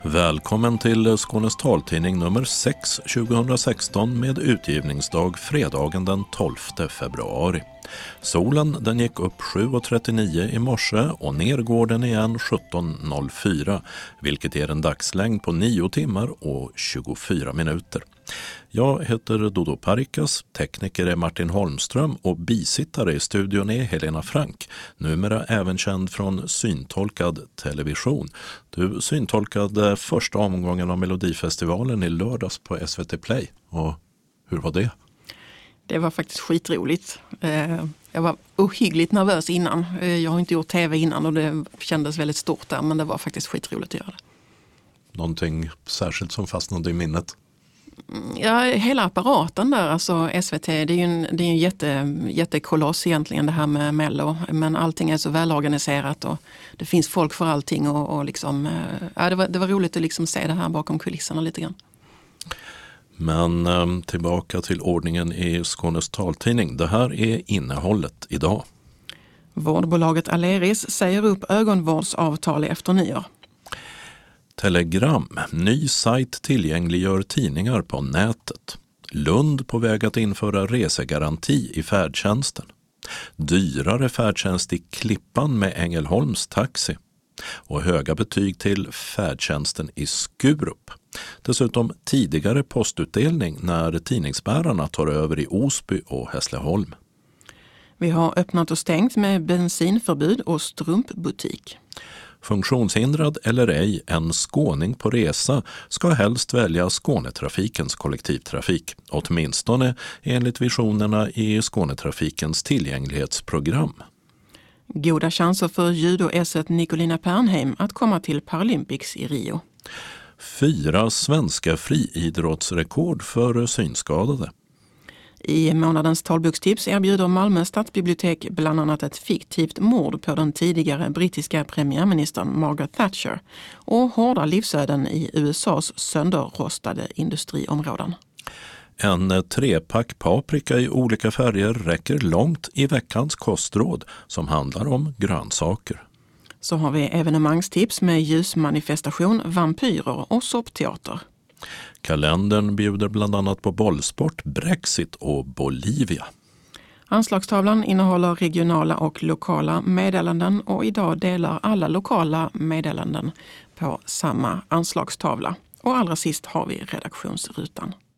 Välkommen till Skånes taltidning nummer 6 2016 med utgivningsdag fredagen den 12 februari. Solen den gick upp 7.39 i morse och ner går den igen 17.04, vilket ger en dagslängd på 9 timmar och 24 minuter. Jag heter Dodo Parikas, tekniker är Martin Holmström och bisittare i studion är Helena Frank, numera även känd från Syntolkad television. Du syntolkade första omgången av Melodifestivalen i lördags på SVT Play. Och hur var det? Det var faktiskt skitroligt. Jag var ohyggligt nervös innan. Jag har inte gjort tv innan och det kändes väldigt stort där, men det var faktiskt skitroligt att göra det. Någonting särskilt som fastnade i minnet? Ja, hela apparaten där, alltså SVT, det är ju en jättekoloss egentligen det här med Mello. Men allting är så välorganiserat och det finns folk för allting och liksom, ja, det var roligt att liksom se det här bakom kulisserna lite grann. Men tillbaka till ordningen i Skånes taltidning. Det här är innehållet idag. Vårdbolaget Aleris säger upp ögonvårdsavtal efter nyår. Telegram, ny sajt tillgängliggör tidningar på nätet. Lund på väg att införa resegaranti i färdtjänsten. Dyrare färdtjänst i Klippan med Ängelholms taxi. Och höga betyg till färdtjänsten i Skurup. Dessutom tidigare postutdelning när tidningsbärarna tar över i Osby och Hässleholm. Vi har öppnat och stängt med bensinförbud och strumpbutik. Funktionshindrad eller ej, en skåning på resa ska helst välja Skånetrafikens kollektivtrafik, åtminstone enligt visionerna i Skånetrafikens tillgänglighetsprogram. Goda chanser för judo-esset Nicolina Pernheim att komma till Paralympics i Rio. 4 svenska friidrottsrekord för synskadade. I månadens talbokstips erbjuder Malmö stadsbibliotek bland annat ett fiktivt mord på den tidigare brittiska premiärministern Margaret Thatcher och hårda livsöden i USAs sönderrostade industriområden. En 3-pack paprika i olika färger räcker långt i veckans kostråd som handlar om grönsaker. Så har vi evenemangstips med ljusmanifestation, vampyrer och soppteater. Kalendern bjuder bland annat på bollsport, Brexit och Bolivia. Anslagstavlan innehåller regionala och lokala meddelanden och idag delar alla lokala meddelanden på samma anslagstavla. Och allra sist har vi redaktionsrutan.